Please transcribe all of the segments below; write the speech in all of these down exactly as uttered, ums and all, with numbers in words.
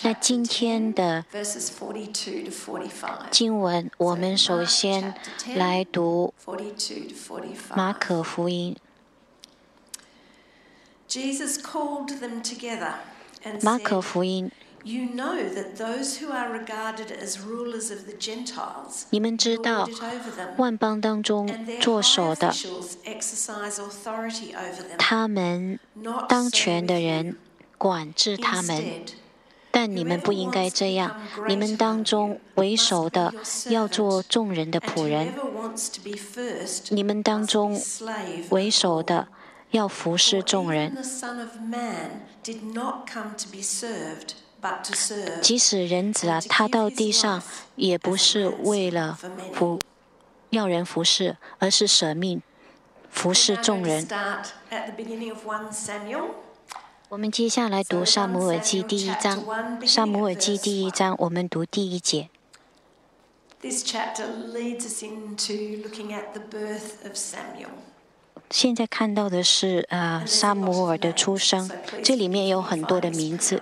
那今天的经文，我们首先来读马可福音。马可福音，你们知道，万邦当中作首的，他们当权的人管制他们。但你们不应该这样，你们当中为首的要做众人的仆人，你们当中为首的要服侍众人。即使人子啊，他到地上也不是为了服要人服侍，而是舍命服侍众人。我们接下来读《撒母耳记》第一章，《撒母耳记》第一章，我们读第一节。现在看到的是呃撒母耳的出生，这里面有很多的名字。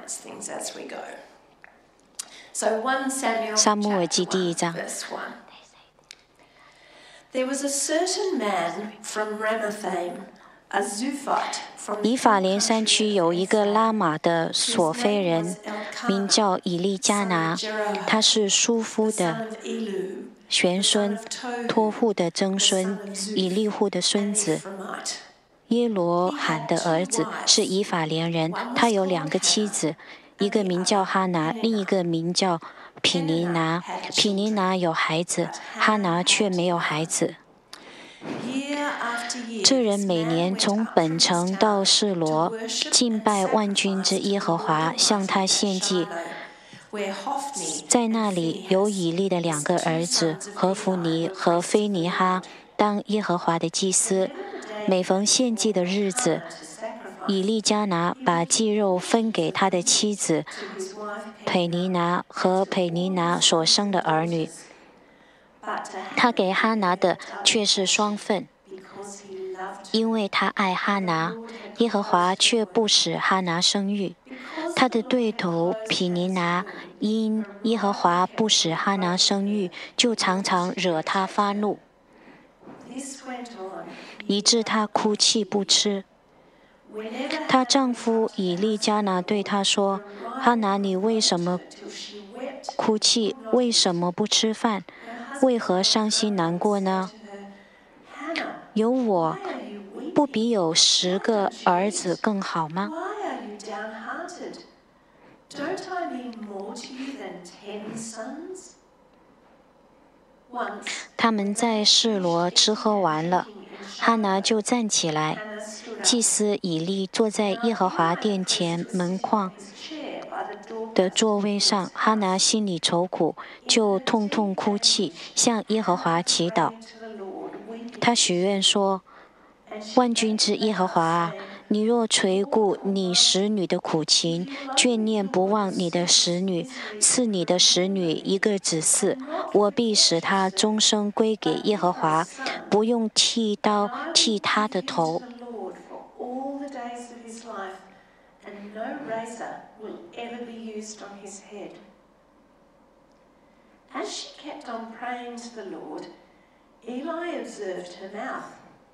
撒母耳记第一章。There was a certain man from Ramathaim, a Zophite. 以法莲山区有一个拉玛的索非人，名叫以利加拿，他是舒夫的玄孙，托户的曾孙，以利户的孙子，耶罗罕的儿子，是以法莲人。他有两个妻子，一个名叫哈拿，另一个名叫毗尼拿。毗尼拿有孩子，哈拿却没有孩子。这人每年从本城到示罗，敬拜万军之耶和华，向他献祭。在那里有以利的两个儿子何弗尼和菲尼哈当耶和华的祭司。每逢献祭的日子，以利加拿把祭肉分给他的妻子裴尼拿和裴尼拿所生的儿女，他给哈拿的却是双份，因为他爱哈拿，耶和华却不使哈拿生育。他的对头毗尼拿因耶和华不使哈拿生育，就常常惹他发怒，以致他哭泣不吃。她丈夫以利加拿对她说：“哈拿，你为什么哭泣？为什么不吃饭？为何伤心难过呢？有我，不比有十个儿子更好吗？”他们在示罗吃喝完了，哈拿就站起来。祭司以利坐在耶和华殿前门框的座位上，哈拿心里愁苦，就痛痛哭泣，向耶和华祈祷。他许愿说：“万军之耶和华啊，你若垂顾你使女的苦情，眷念不忘你的使女，赐你的使女一个子嗣，我必使他终生归给耶和华，不用剃刀剃他的头。” As she kept on praying to the Lord, Eli observed her mouth.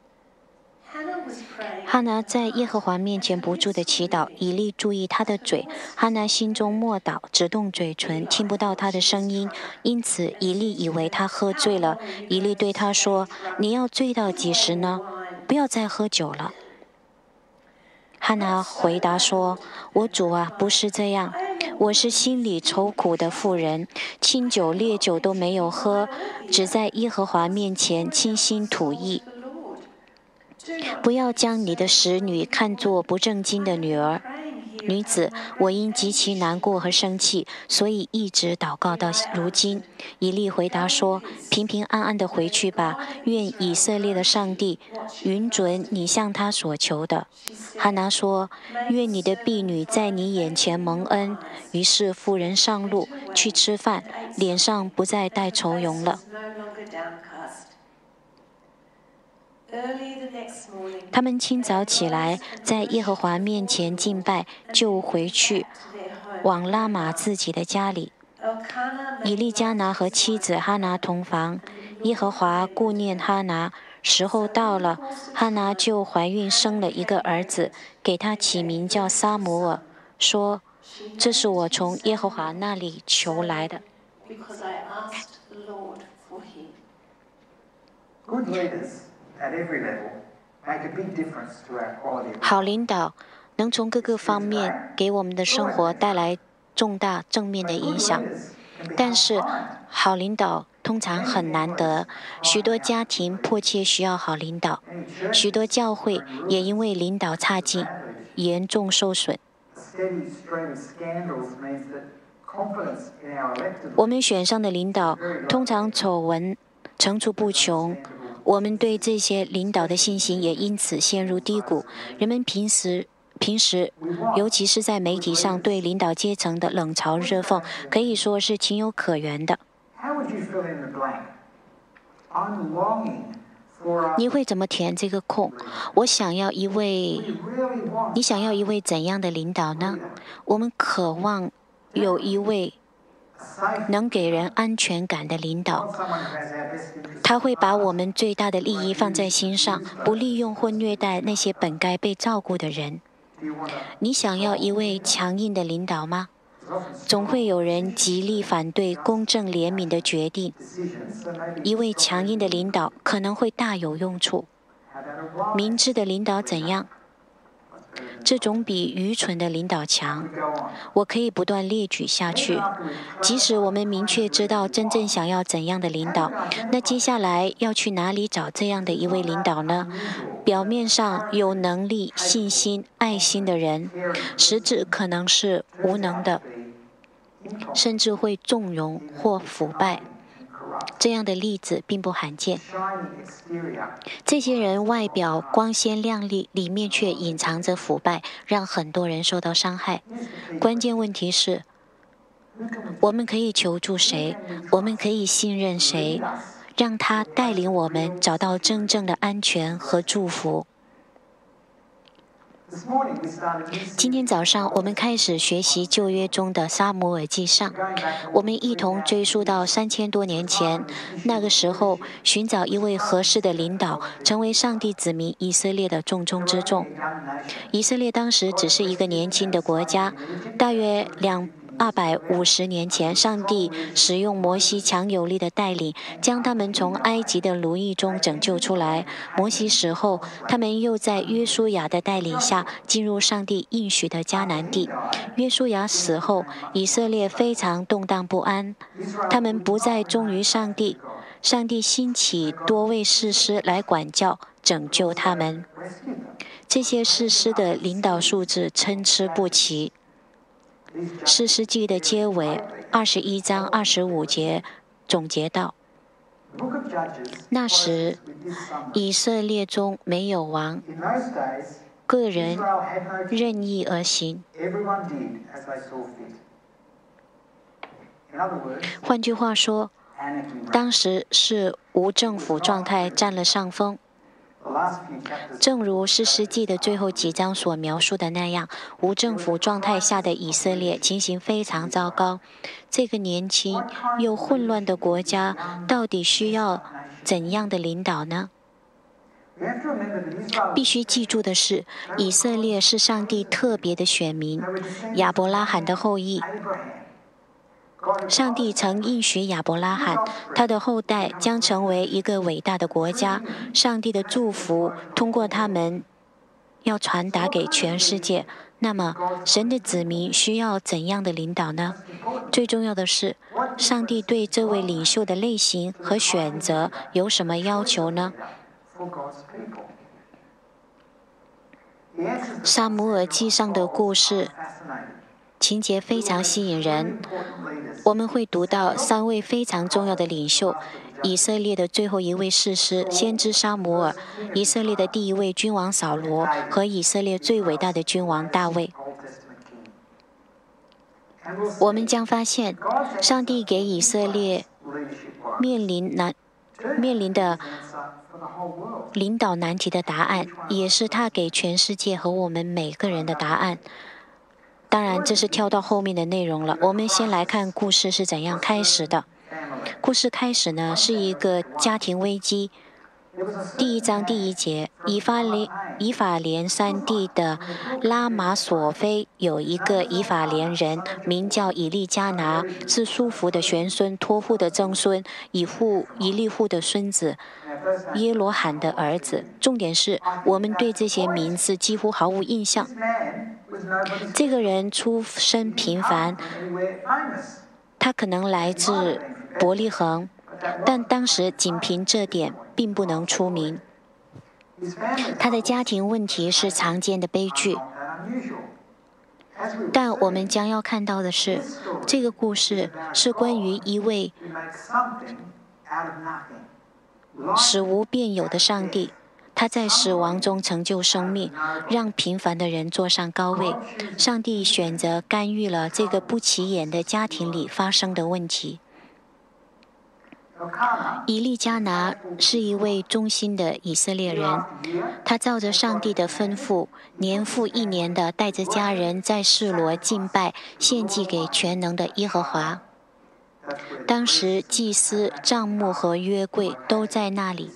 哈拿在耶和华面前不住地祈祷，以利注意她的嘴。哈拿心中默祷，只动嘴唇，听不到她的声音，因此以利以为她喝醉了。以利对她说：“你要醉到几时呢？不要再喝酒了。”哈拿回答说：“我主啊，不是这样，我是心里愁苦的妇人，清酒烈酒都没有喝，只在耶和华面前倾心吐意。不要将你的使女看作不正经的女儿。女子，我因极其难过和生气，所以一直祷告到如今。”以利回答说：“平平安安地回去吧，愿以色列的上帝允准你向他所求的。”哈拿说：“愿你的婢女在你眼前蒙恩。”于是妇人上路去吃饭，脸上不再带愁容了。他们清早起来，在耶和华面前敬拜，就回去， 往拉玛自己的家里。以利加拿和妻子哈拿同房，耶和华顾念哈拿，时候到了，哈拿就怀孕生了一个儿子，给他起名叫撒母耳，说：“这是我从耶和华那里求来的。” Good leaders at every level make a big difference to our quality of 好 life. 领导能从各个方面给我们的生活带来重大正面的 But 影 good 响， leaders can be 但 hard 是 to find. 好领导通常很难得。许多家庭迫切需要好领导， Many 许多 churches 教会 are in 也因 ruins. 为领导差劲， Bad leadership. 严重受损。 A steady stream of scandals means that confidence in our elected 我 leaders 们选上的领导通常丑闻层出不穷，我们对这些领导的信心也因此陷入低谷。人们平时平时，尤其是在媒体上，对领导阶层的冷嘲热讽，可以说是情有可原的。 How would you fill in the blank? I'm longing for us. 你会怎么填这个空？我想要一 We 位， really want 你想要一位怎样的领导呢？我们渴望有一位 a safe 能给人安全感的领导。 want someone who has our best interests 他 at 会把 heart. 我们最大的利益放在心上，不利用或虐待那些本该被照顾的人。 Do you want a 你想要一位强硬的领导吗？ There's often 总会有人极力反对公正廉明的决定。 decisions, so maybe 一位 strong 强硬的领导可能会大有用处。 How about a wise? 明智的领导怎样？ 这种比愚蠢的领导强。 We go on. 我可以不断列举下 Even 去。 after we've 即 tried 使我们明确知道真正想要怎样的领导，那接下来要去哪里找这样的一位领导呢？ 表面上有能力、信心、爱心的人， 实质可能是无能的， 甚至会纵容或腐败。 这样的例子并不罕见。 shiny exterior 这些人外表光鲜亮丽，里面却隐藏着腐败，让很多人受到伤害。 关键问题是， 我们可以求助谁？我们可以信任谁？ 让他带领我们找到真正的安全和祝福。 This morning we started a new 今 series 天早上，我们开始学习旧约中的撒母耳记上。 going back 我们一同追溯到三千多年前，那个时候，寻找一位合适的领导，成为上帝子民以色列的重中之重。 a young nation. 以色列当时只是一个年轻的国家，大约两二百五十年前，上帝使用摩西强有力的带领，将他们从埃及的奴役中拯救出来。摩西死后，他们又在约书亚的带领下进入上帝应许的迦南地。约书亚死后，以色列非常动荡不安，他们不再忠于上帝。上帝兴起多位士师来管教、拯救他们。 Rescue them. 这些士师的领导素质参差不齐。 士师记的结尾二十一章二十五节总结道： The book of Judges 那时， closes with this summary. 以色列中没有王， In those days, 个人 Israel had no king. 任意而行。 Everyone did as they saw fit. In other words, 换句话说， anarchy reigned. 当时是无政府状态占了上风。 The last few chapters 正如士师记的最后几章所描述的那样，无政府状态下的以色列情形非常糟糕。这个年轻又混乱的国家，到底需要怎样的领导呢？ we have to remember that Israel 必须记住的是，以色列是上帝特别的选民，亚伯拉罕的后裔。 Abraham. God had 上帝曾应许亚伯拉罕，他的后代将成为一个伟大的国家。上帝的祝福通过他们要传达给全世界。那么，神的子民需要怎样的领导呢？最重要的是，上帝对这位领袖的类型和选择有什么要求呢？ for God's people. The answers 撒母耳记上的故事 fascinating. 情节非常吸引人。 Important leaders 我们会读到三位非常重要的领袖：以色列的最后一位士师先知撒母耳，以色列的第一位君王扫罗和以色列最伟大的君王大卫。 Old Testament king. And we'll 我们将发现，上帝给以色列 leadership work. 面临难面临的 Answer for the whole world. 领导难题的答案，也是他给全世界和我们每个人的答案。 当然，这是跳到后面的内容了。我们先来看故事是怎样开始的。故事开始呢，是一个家庭危机。第一章第一节，以法莲以法莲山地的拉玛索菲有一个以法莲人，名叫以利加拿，是舒服的玄孙，托付的曾孙，以户以利户的孙子，耶罗罕的儿子。重点是我们对这些名字几乎毫无印象。这个人出身平凡，他可能来自伯利恒，但当时仅凭这点并不能出名。他的家庭问题是常见的悲剧，但我们将要看到的是，这个故事是关于一位使无变有的上帝。他在死亡中成就生命，让平凡的人坐上高位。上帝选择干预了这个不起眼的家庭里发生的问题。以利加拿是一位忠心的以色列人，他照着上帝的吩咐，年复一年地带着家人在示罗敬拜，献祭给全能的耶和华。当时祭司、帐幕和约柜都在那里。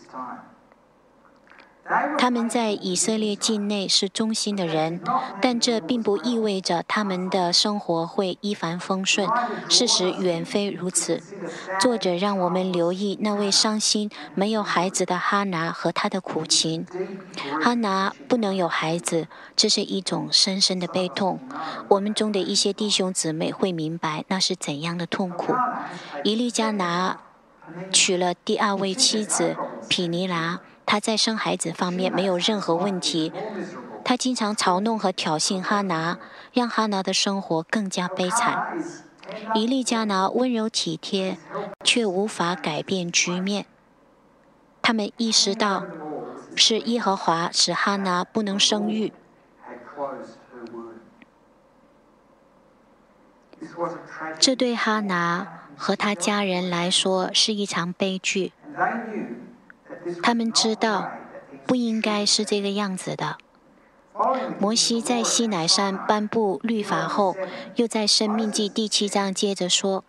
他们在以色列境内是忠心的人，但这并不意味着他们的生活会一帆风顺。事实远非如此。作者让我们留意那位伤心没有孩子的哈拿和他的苦情。哈拿不能有孩子，这是一种深深的悲痛。我们中的一些弟兄姊妹会明白那是怎样的痛苦。以利加拿娶了第二位妻子毗尼拿，他在生孩子方面没有任何问题。他经常嘲弄和挑衅哈拿，让哈拿的生活更加悲惨。以利加拿温柔体贴，却无法改变局面。他们意识到，是耶和华使哈拿不能生育。这对哈拿和他家人来说是一场悲剧。他们知道不应该是这个样子的。摩西在西乃山颁布律法后，又在申命记第七章接着说：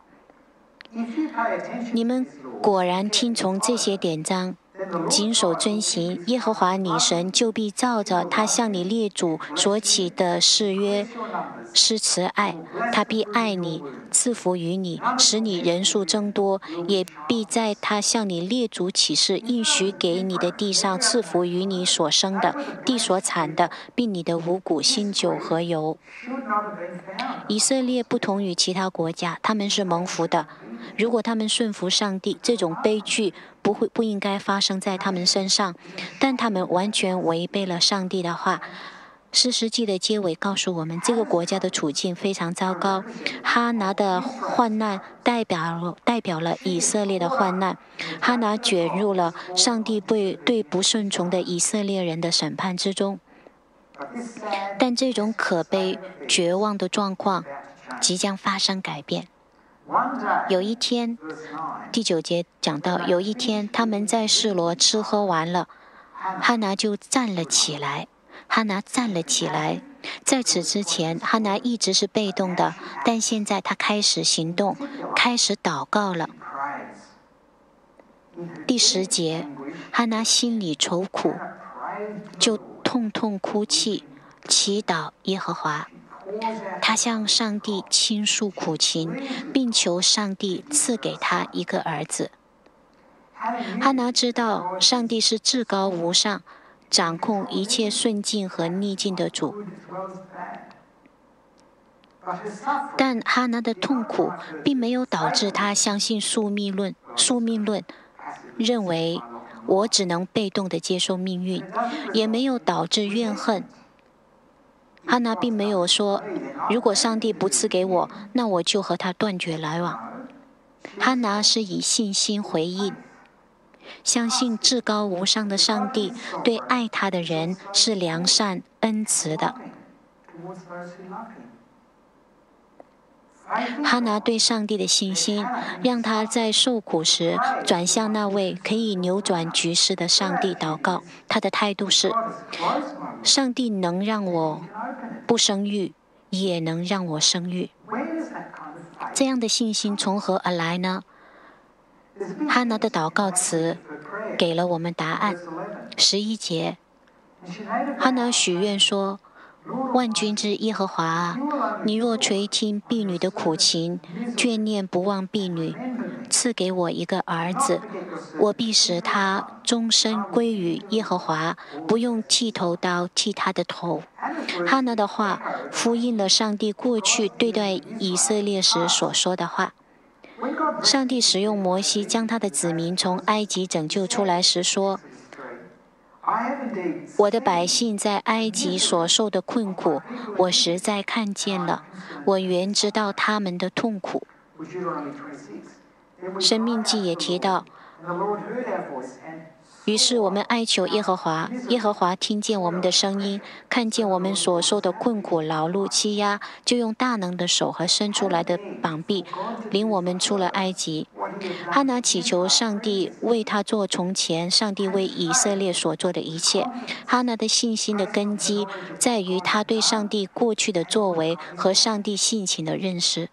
你们果然听从这些典章，谨守遵行，耶和华你神就必照着他向你列祖所起的誓约施慈爱，他必爱你，赐福于你，使你人数增多，也必在他向你列祖起誓应许给你的地上赐福于你所生的、地所产的，并你的五谷、新酒和油。以色列不同于其他国家，他们是蒙福的。如果他们顺服上帝，这种悲剧不会不应该发生在他们身上，但他们完全违背了上帝的话。士师记的结尾告诉我们，这个国家的处境非常糟糕。哈拿的患难代表了代表了以色列的患难。哈拿卷入了上帝对对不顺从的以色列人的审判之中。但这种可悲、绝望的状况即将发生改变。有一天，第九节讲到，有一天他们在示罗吃喝完了，哈拿就站了起来。哈拿站了起来。在此之前，哈拿一直是被动的，但现在他开始行动，开始祷告了。第十节，哈拿心里愁苦，就痛痛哭泣，祈祷耶和华。他向上帝倾诉苦情，并求上帝赐给他一个儿子。哈拿知道上帝是至高无上，掌控一切顺境和逆境的主。但哈拿的痛苦并没有导致他相信宿命论，宿命论认为我只能被动地接受命运，也没有导致怨恨。哈拿并没有说，如果上帝不赐给我，那我就和他断绝来往。哈拿是以信心回应，相信至高无上的上帝对爱他的人是良善恩慈的。哈拿对上帝的信心，让他在受苦时转向那位可以扭转局势的上帝祷告。他的态度是：上帝能让我不生育， 也能让我生育。 Where does that kind of faith? 这样的信心从何而来呢？ There's a big 哈拿的祷告 difference 词 for prayer. 给了我们答案。 Verse eleven. 十一节， And she made a 哈拿 vow, 许愿说： Lord 万 Almighty, 军之耶和华啊， you will only 你若 look 垂听婢女的苦情，眷念不忘婢女， remember me, 赐给我一个儿 not 子， forget your servant. 我必使他终身归于耶和华，不用剃头刀剃他的头。 Hannah's words 哈拿的话呼应了上帝过去对待以色列时所说的话。 when God 上帝使用摩西将他的子民从埃及拯救出来时说： I have indeed 我的百姓在埃及所受的困苦，我实在看见了，我原知道他们的痛苦。 with Deuteronomy twenty-six. Then we 生命 cried 记 out 也 to the 提 Lord, 到， and the Lord heard our voice and 于是我们哀求耶和华，耶和华听见我们的声音，看见我们所受的困苦、劳碌、欺压，就用大能的手和伸出来的膀臂，领我们出了埃及。 what he had 哈 done. 拿祈求上帝为他做从前上帝为以色列所做的一切。哈拿的信心的根基在于他对上帝过去的作为和上帝性情的认识。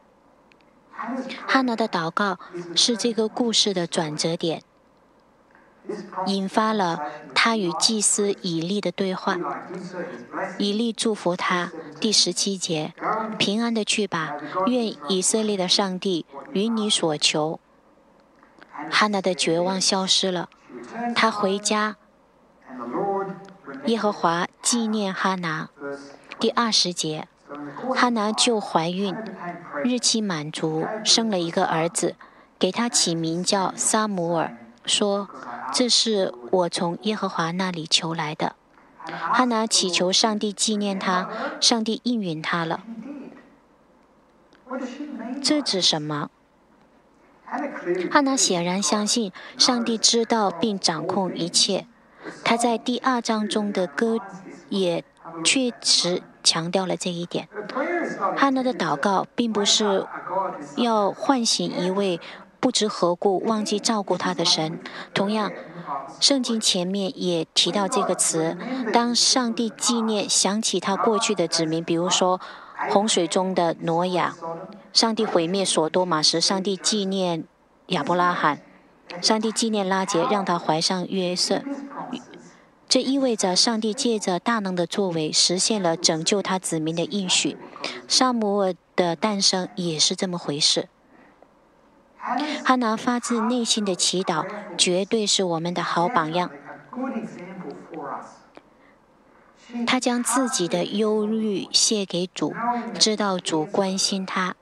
Hannah's 哈拿的祷告是这个故事的转折点， this promised 引发了 conversation with 他与祭司以利的对话。 Eli gives her his blessing. 以利祝福他。第十七节，平安的去吧，愿以色列的上帝与你所求。哈拿的绝望消失了， She returned 他回家， and the Lord remembered 耶和华纪念哈拿。 verse 第二十节， So in the course 哈拿就怀孕， Hannah became pregnant. 日期满足，生了一个儿子，给他起名叫撒母耳，说：这是我从耶和华那里求来的。哈拿祈求上帝纪念他，上帝应允他了。 He did. What does she mean? 这指什么？ Hannah clearly 哈拿显然相信上帝知道并掌控一切。他在第二章中的歌也确实强调了这一点。 her prayer is not 哈拿的祷告并不是 a God who's 要唤醒一位不知何故忘记照顾他的神。同样，圣经前面也提到这个词：当上帝纪念、想起他过去的子民，比如说洪水中的挪亚，上帝毁灭所多玛时，上帝纪念亚伯拉罕，上帝纪念拉结，让他怀上约瑟。 这意味着上帝借着大能的作为，实现了拯救他子民的应许。撒母耳的诞生也是这么回事。哈拿发自内心的祈祷，绝对是我们的好榜样。 a good example for us. 他将自己的忧虑卸给主，知道主关心他，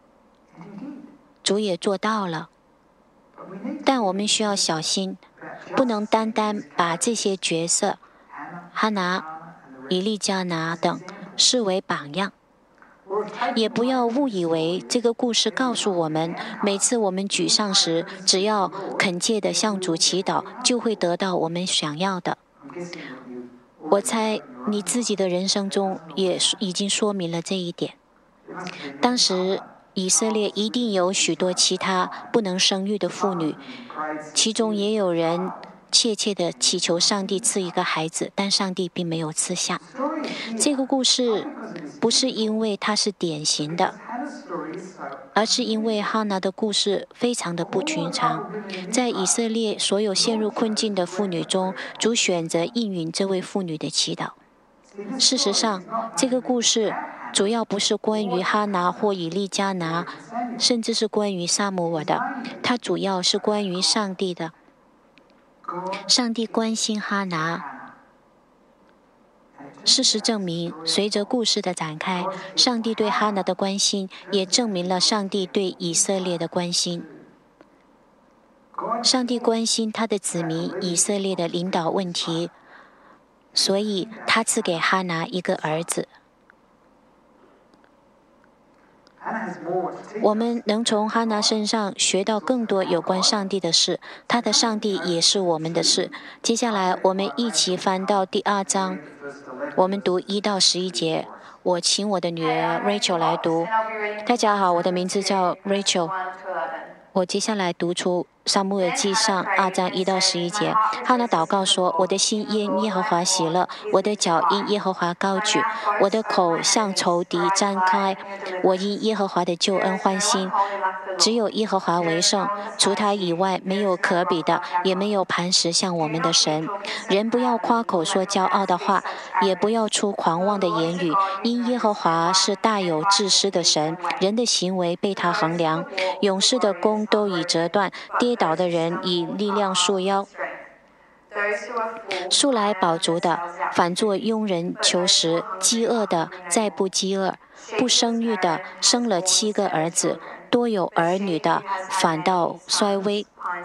And he did. 主也做到了。 But we need 但我们需要小心， about 不能单单把这些角色 Hannah, 哈拿、 Hannah, and the rest. 以利加拿等视为榜样。 Or take 也不要误以为这个故事告诉我们，每次我们沮丧时，只要恳切地向主祈祷，就会得到我们想要的。 I'm guessing that you 我猜你自己的人生中也已经说明了这一点。 there must be 当时以色列一定有许多其他不能生育的妇女， prayed 其中也有人切切地祈求上帝赐一个孩子，但上帝并没有赐下。 story is here 这个故事 because it is 不是因为它是典型的， Hannah's story is so 而是因为哈拿的故事非常的不寻常。在以色列所有陷入困境的妇女中，主选择应允这位妇女的祈祷。事实上，这个故事主要不是关于哈拿或以利加拿，甚至是关于撒母耳的，它主要是关于上帝的。 God 上帝关心哈拿。 Hannah. And it 事实证明，随着故事的展开，上帝对哈拿的关心，也证明了上帝对以色列的关心。 God 上帝关心他的子民以色列的领导问题，所以他赐给哈拿一个儿子。 Hannah has more to teach 我们能从哈拿身上学到更多有关上帝的事，他的上帝也是我们的事。接下来，我们一起翻到第二章， the first eleven. 我们读一到十一节。我请我的女儿 Rachel 来读。大家好，我的名字叫 Rachel。我接下来读出撒母耳记上二章一到十一节，哈拿祷告说：“我的心因耶和华喜乐，我的脚因耶和华高举，我的口向仇敌张开，我因耶和华的救恩欢心。只有耶和华为圣，除他以外没有可比的，也没有磐石像我们的神。人不要夸口说骄傲的话，也不要出狂妄的言语，因耶和华是大有志施的神，人的行为被他衡量。勇士的弓都已折断，跌倒的人以力量束腰。素来饱足的，反作庸人求食；饥饿的，再不饥饿；不生育的，生了七个儿子；多有儿女的，反倒衰微。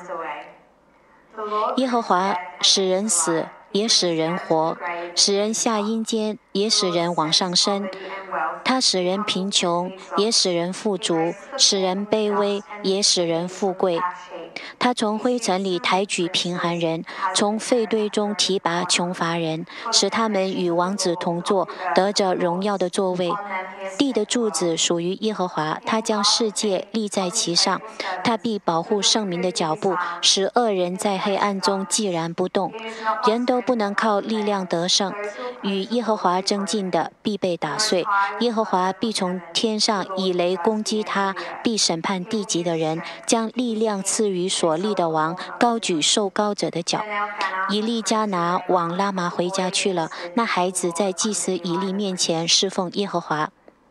耶和华使人死，也使人活；使人下阴间，也使人往上升。他使人贫穷，也使人富足；使人卑微，也使人富贵。他从灰尘里抬举贫寒人，从废堆中提拔穷乏人，使他们与王子同坐，得着荣耀的座位。地的柱子属于耶和华，他将世界立在其上。他必保护圣民的脚步，使恶人在黑暗中寂然不动。人都不能靠力量得胜，与耶和华争竞的必被打碎。耶和华必从天上以雷攻击他，必审判地极的人，将力量赐予所立的王，高举受膏者的脚。以利加拿往拉玛回家去了，那孩子在祭司以利面前侍奉耶和华。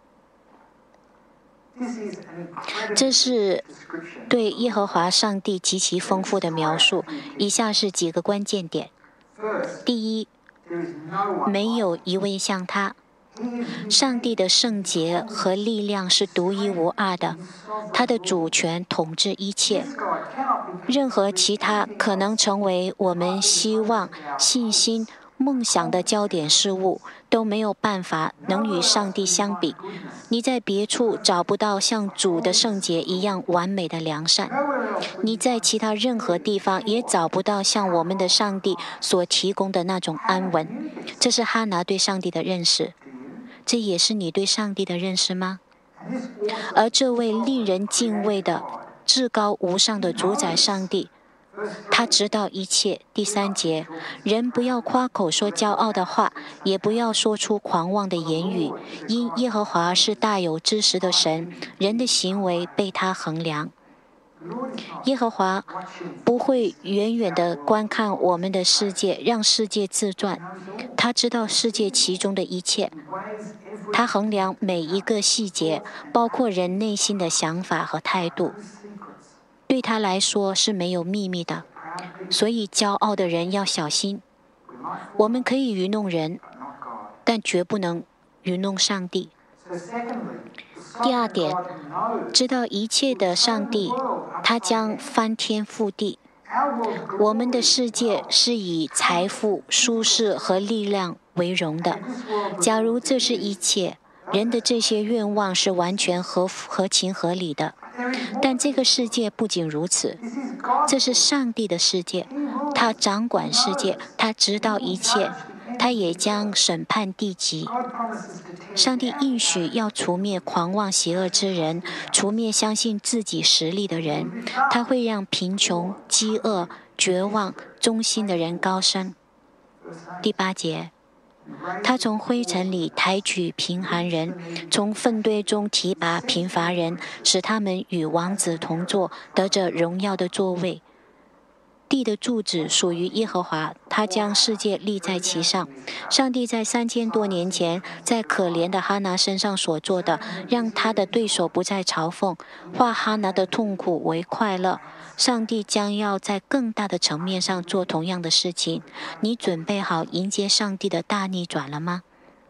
这是对耶和华上帝极其丰富的描述。以下是几个关键点：第一，没有一位像他。上帝的圣洁和力量是独一无二的，他的主权统治一切。任何其他可能成为我们希望、信心、梦想的焦点事物，都没有办法能与上帝相比。你在别处找不到像主的圣洁一样完美的良善，你在其他任何地方也找不到像我们的上帝所提供的那种安稳。这是哈拿对上帝的认识，这也是你对上帝的认识吗？而这位令人敬畏的至高无上的主宰上帝，他知道一切。第三节，人不要夸口说骄傲的话，也不要说出狂妄的言语，因耶和华是大有知识的神，人的行为被他衡量。耶和华不会远远地观看我们的世界，让世界自转。他知道世界其中的一切，他衡量每一个细节，包括人内心的想法和态度。对他来说是没有秘密的，所以骄傲的人要小心。我们可以愚弄人，但绝不能愚弄上帝。第二点，知道一切的上帝，他将翻天覆地。我们的世界是以财富、舒适和力量为荣的。假如这是一切，人的这些愿望是完全合合情合理的。但这个世界不仅如此，这是上帝的世界，他掌管世界，他知道一切，他也将审判地极。上帝应许要除灭狂妄邪恶之人，除灭相信自己实力的人，他会让贫穷、饥饿、绝望、忠心的人高升。第八节，他从灰尘里抬举贫寒人，从粪堆中提拔贫乏人，使他们与王子同坐，得着荣耀的座位。地的柱子属于耶和华，他将世界立在其上。上帝在三千多年前在可怜的哈拿身上所做的，让他的对手不再嘲讽，化哈拿的痛苦为快乐。上帝将要在更大的层面上做同样的事情。你准备好迎接上帝的大逆转了吗？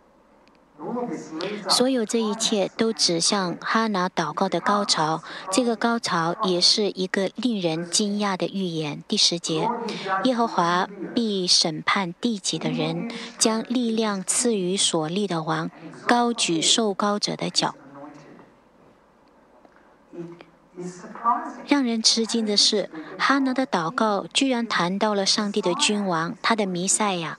所有这一切都指向哈拿祷告的高潮，这个高潮也是一个令人惊讶的预言。第十节，耶和华必审判地极的人，将力量赐予所立的王，高举受膏者的脚。让人吃惊的是，哈拿的祷告居然谈到了上帝的君王，他的弥赛亚，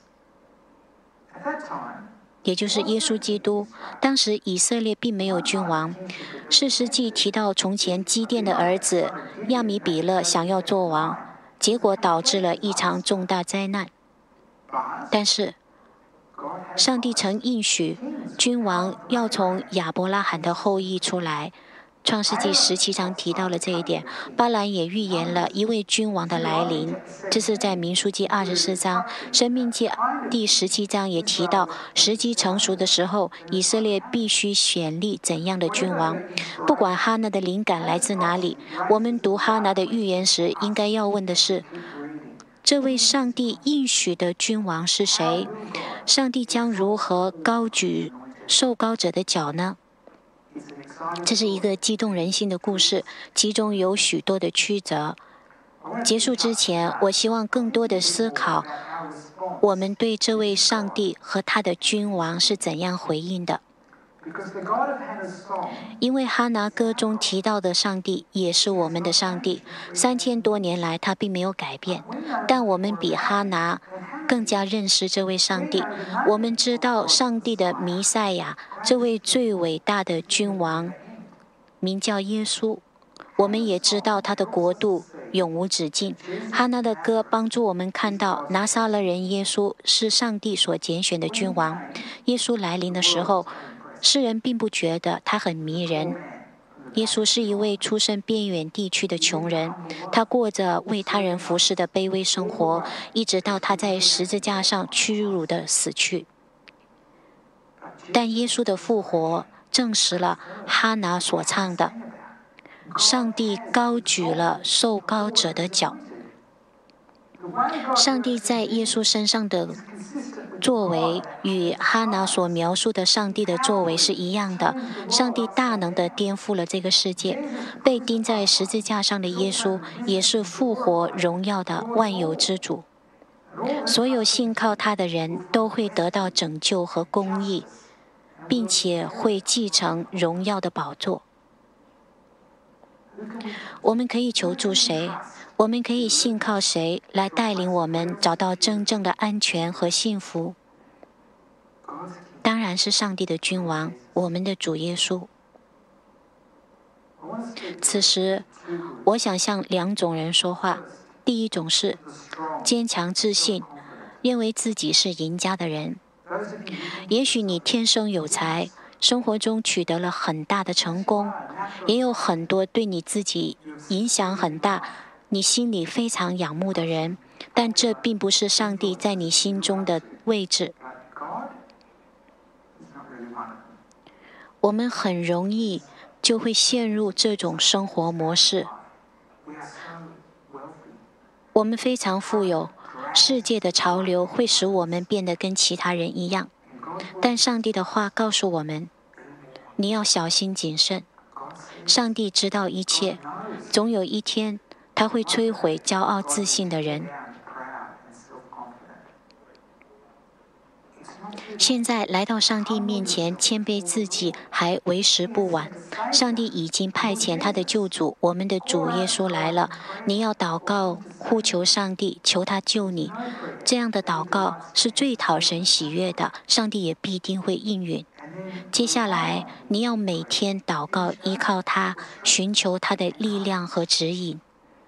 也就是耶稣基督。当时以色列并没有君王， 士师记提到从前基甸的儿子亚米比勒想要做王，结果导致了一场重大灾难。但是上帝曾应许君王要从亚伯拉罕的后裔出来。创世纪十七章提到了这一点，巴兰也预言了一位君王的来临，这是在民数记二十四章。申命记第十七章也提到，时机成熟的时候，以色列必须选立怎样的君王。不管哈拿的灵感来自哪里，我们读哈拿的预言时，应该要问的是，这位上帝应许的君王是谁？上帝将如何高举受膏者的脚呢？这是一个激动人心的故事，其中有许多的曲折。结束之前，我希望更多的思考我们对这位上帝和他的君王是怎样回应的。因为哈拿歌中提到的上帝也是我们的上帝，三千多年来他并没有改变，但我们比哈拿更加认识这位上帝。我们知道上帝的弥赛亚，这位最伟大的君王，名叫耶稣。我们也知道他的国度永无止境。哈拿的歌帮助我们看到拿撒勒人耶稣是上帝所拣选的君王。耶稣来临的时候，世人并不觉得他很迷人。耶稣是一位出身边远地区的穷人，他过着为他人服侍的卑微生活，一直到他在十字架上屈辱的死去。但耶稣的复活证实了哈拿所唱的，上帝高举了受膏者的脚。上帝在耶稣身上的作为与哈拿所描述的上帝的作为是一样的。上帝大能地颠覆了这个世界。被钉在十字架上的耶稣也是复活荣耀的万有之主。所有信靠他的人都会得到拯救和公义，并且会继承荣耀的宝座。我们可以求助谁？我们可以信靠谁来带领我们找到真正的安全和幸福？当然是上帝的君王，我们的主耶稣。此时，我想向两种人说话。第一种是坚强自信，认为自己是赢家的人。也许你天生有才，生活中取得了很大的成功，也有很多对你自己影响很大，你心里非常仰慕的人，但这并不是上帝在你心中的位置。我们很容易就会陷入这种生活模式。我们非常富有，世界的潮流会使我们变得跟其他人一样，但上帝的话告诉我们，你要小心谨慎。上帝知道一切，总有一天他会摧毁骄傲自信的人。现在来到上帝面前谦卑自己还为时不晚。上帝已经派遣他的救主，我们的主耶稣来了。你要祷告，呼求上帝，求他救你。这样的祷告是最讨神喜悦的，上帝也必定会应允。接下来你要每天祷告，依靠他，寻求他的力量和指引。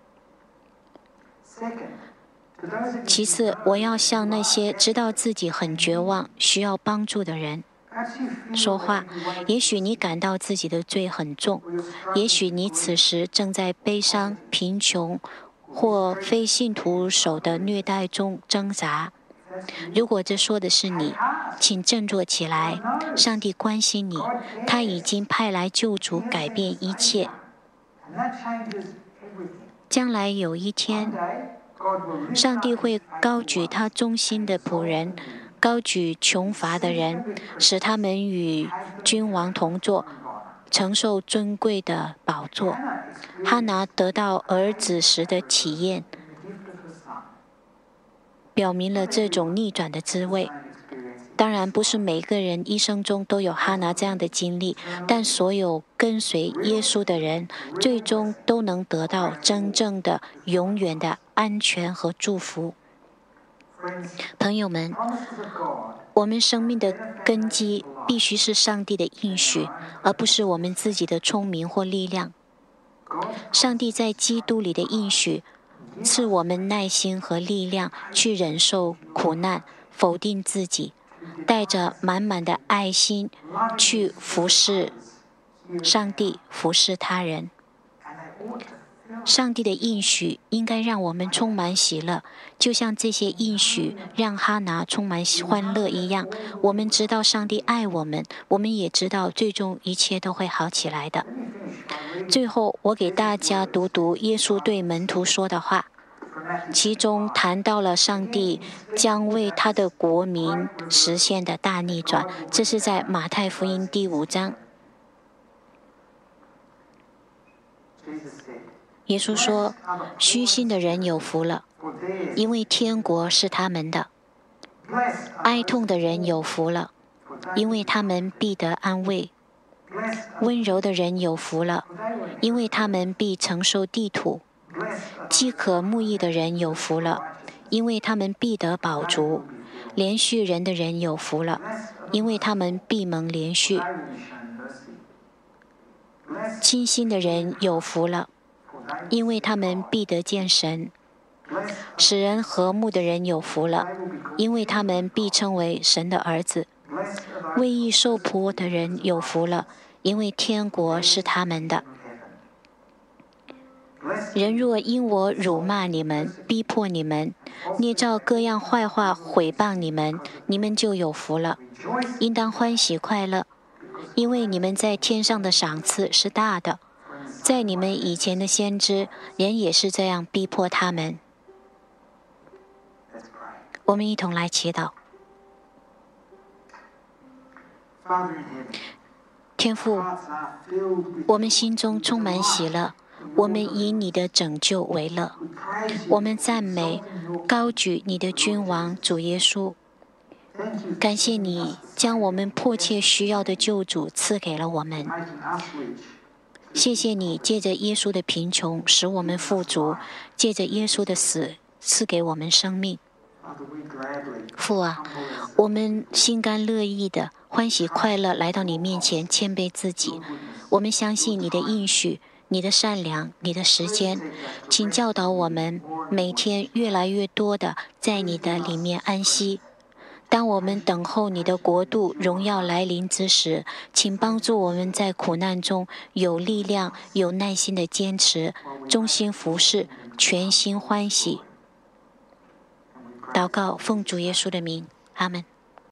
其次，我要向那些知道自己很绝望、需要帮助的人说话。也许你感到自己的罪很重，也许你此时正在悲伤、贫穷或非信徒手的虐待中挣扎。如果这说的是你，请振作起来，上帝关心你，他已经派来救主改变一切。将来有一天，上帝会高举他忠心的仆人，高举穷乏的人，使他们与君王同坐，承受尊贵的宝座。哈拿得到儿子时的体验，表明了这种逆转的滋味。当然，不是每个人一生中都有哈拿这样的经历，但所有跟随耶稣的人，最终都能得到真正的、永远的安全和祝福。朋友们，我们生命的根基必须是上帝的应许，而不是我们自己的聪明或力量。上帝在基督里的应许，赐我们耐心和力量去忍受苦难，否定自己，带着满满的爱心去服侍上帝，服侍他人。上帝的应许应该让我们充满喜乐，就像这些应许让哈拿充满欢乐一样。我们知道上帝爱我们，我们也知道最终一切都会好起来的。最后，我给大家读读耶稣对门徒说的话，其中谈到了上帝将为他的国民实现的大逆转，这是在马太福音第五章。耶稣说：虚心的人有福了，因为天国是他们的；哀痛的人有福了，因为他们必得安慰；温柔的人有福了，因为他们必承受地土；饥渴慕义的人有福了，因为他们必得饱足；连续人的人有福了，因为他们必蒙连续；清心的人有福了，因为他们必得见神；使人和睦的人有福了，因为他们必称为神的儿子；为义受迫的人有福了，因为天国是他们的。人若因我辱骂你们，逼迫你们，捏造各样坏话毁谤你们，你们就有福了，应当欢喜快乐，因为你们在天上的赏赐是大的。在你们以前的先知，人也是这样逼迫他们。我们一同来祈祷。天父，我们心中充满喜乐，我们以你的拯救为乐，我们赞美高举你的君王主耶稣。感谢你将我们迫切需要的救主赐给了我们。谢谢你借着耶稣的贫穷使我们富足，借着耶稣的死赐给我们生命。父啊，我们心甘乐意的欢喜快乐来到你面前，谦卑自己。我们相信你的应许，你的善良，你的时间，请教导我们每天越来越多的在你的里面安息。当我们等候你的国度荣耀来临之时，请帮助我们在苦难中有力量、有耐心的坚持，忠心服侍，全心欢喜。祷告，奉主耶稣的名，阿们。